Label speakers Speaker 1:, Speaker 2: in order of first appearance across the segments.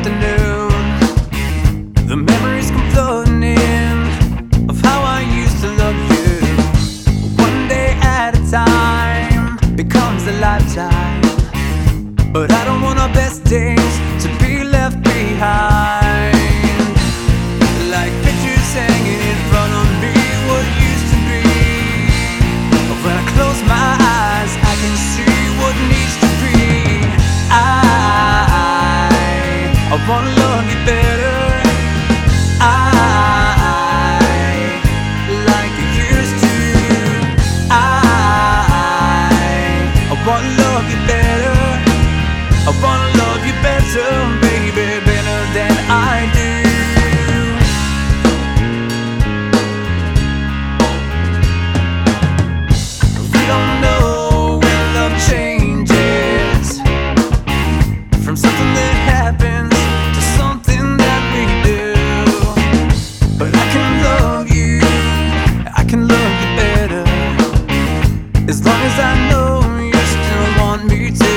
Speaker 1: afternoon. The memories come floating in of how I used to love you. One day at a time becomes a lifetime, but I don't want our best days to be left behind. Like pictures hanging in front of me, what used to be. But when I close my eyes, I can see what needs to be. I wanna love you better. Like you used to. I wanna love you better. I wanna love you better, baby, better than I do. We don't know when love changes from something that happens to something that we do. But I can love you better, as long as I know you still want me to.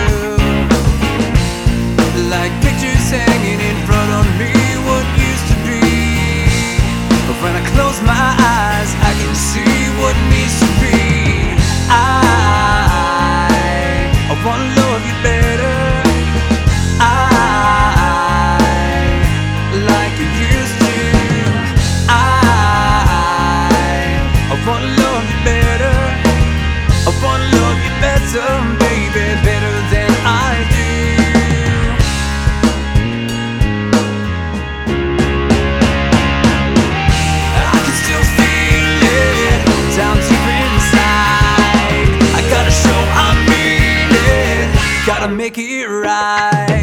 Speaker 1: Like pictures hanging in front of me, what used to be. But when I close my eyes, I can see what needs to be. I wanna love you better. Like you used to. I wanna love you better. I wanna love you better, baby, better than I do. I can still feel it down deep inside. I gotta show I mean it, gotta make it right.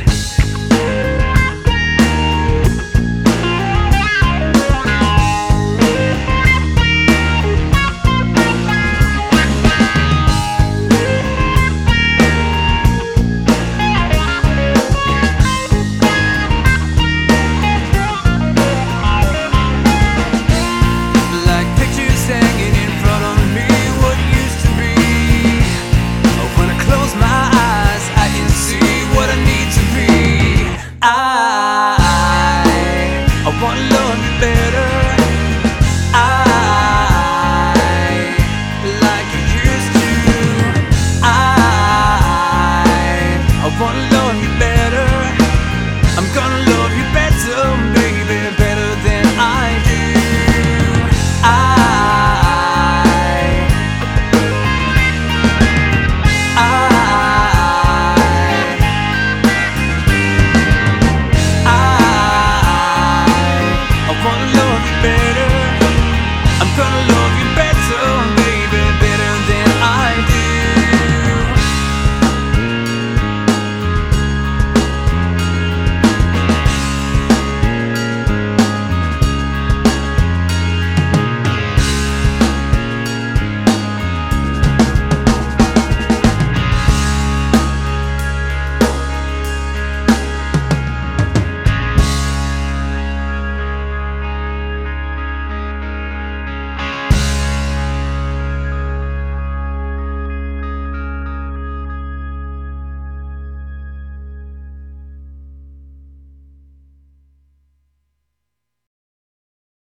Speaker 1: I wanna love you better. Like you used to. I wanna love you better. I'm gonna love you better.